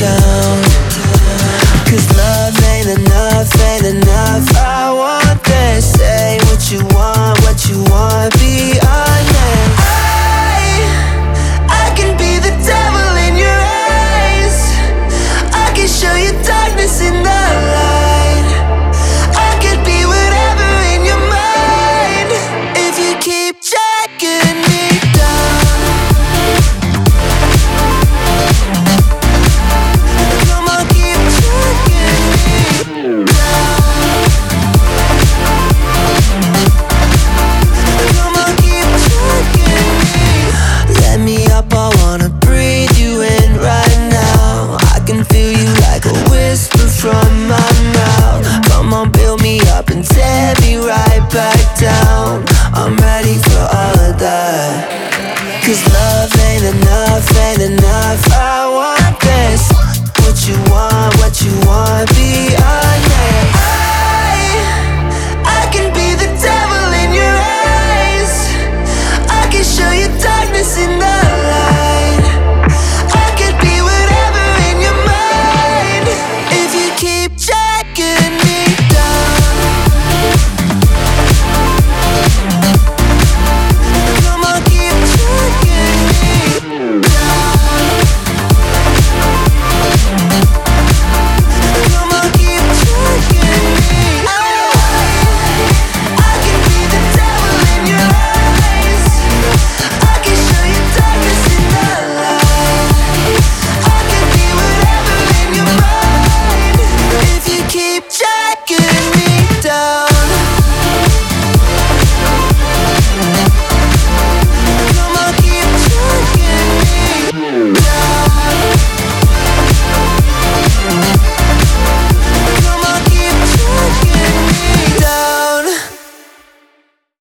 down. 'Cause love ain't enough, ain't enough. I want this. Say what you want, be honest. I can be the devil in your eyes. I can show you darkness in the light. I could be whatever in your mind if you keep dragging me down. Come on, keep dragging me down. Come on, keep dragging me. Let me up, I wanna breathe you in right now. I can feel you like a whisper from my mouth. Come on, build me up and tear me right back down. I'm ready for all of that. 'Cause love ain't enough, ain't enough. I want this. What you want, be honest.